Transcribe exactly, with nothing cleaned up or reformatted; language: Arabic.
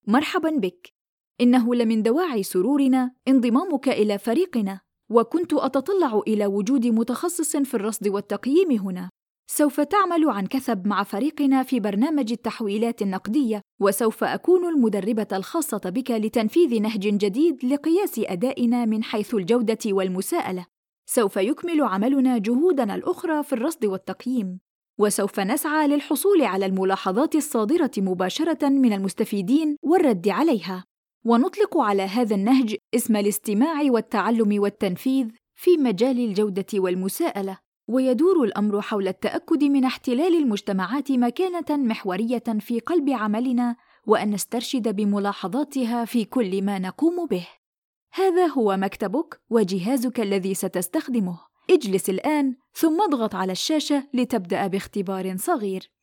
مرحباً بك. إنه لمن دواعي سرورنا انضمامك إلى فريقنا، وكنت أتطلع إلى وجود متخصص في الرصد والتقييم هنا. سوف تعمل عن كثب مع فريقنا في برنامج التحويلات النقدية، وسوف أكون المدربة الخاصة بك لتنفيذ نهج جديد لقياس أدائنا من حيث الجودة والمساءلة. سوف يكمل عملنا جهودنا الأخرى في الرصد والتقييم، وسوف نسعى للحصول على الملاحظات الصادرة مباشرة من المستفيدين والرد عليها. ونطلق على هذا النهج اسم الاستماع والتعلم والتنفيذ في مجال الجودة والمساءلة. ويدور الأمر حول التأكد من احتلال المجتمعات مكانة محورية في قلب عملنا، وأن نسترشد بملاحظاتها في كل ما نقوم به. هذا هو مكتبك وجهازك الذي ستستخدمه. اجلس الآن ثم اضغط على الشاشة لتبدأ باختبار صغير.